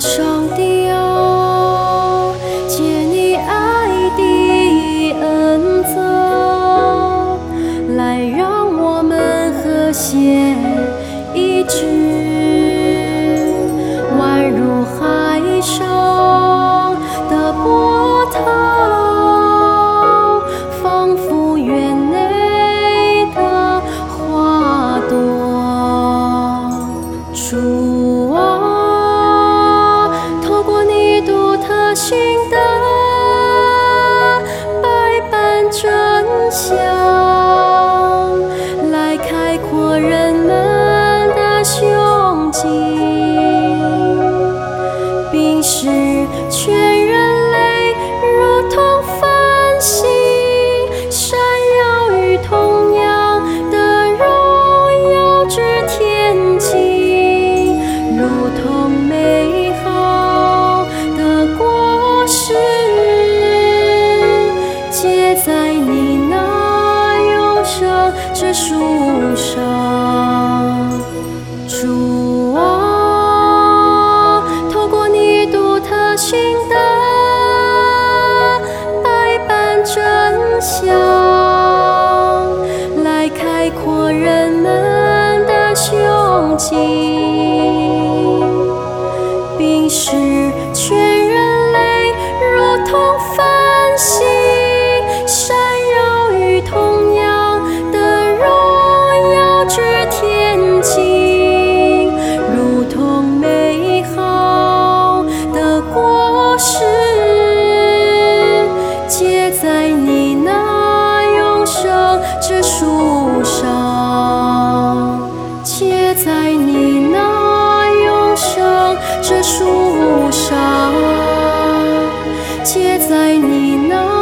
上帝啊，借你爱的恩泽，来让我们和谐一致，宛如海上的波涛，仿佛园内的花朵。主啊，透过你独特性的百般真相，来开阔人们的胸襟，并使全人类如同繁星，闪耀于同样的荣耀之天际，如同美好的果实，结在你那永生之树上。主啊，透过你独特性的百般真相，来开阔人们的胸襟，并使全人类如同繁星，闪耀于同样的荣耀之天际，如同美好的果实，结在你那永生之树上，结在你那永生之树上，结在你那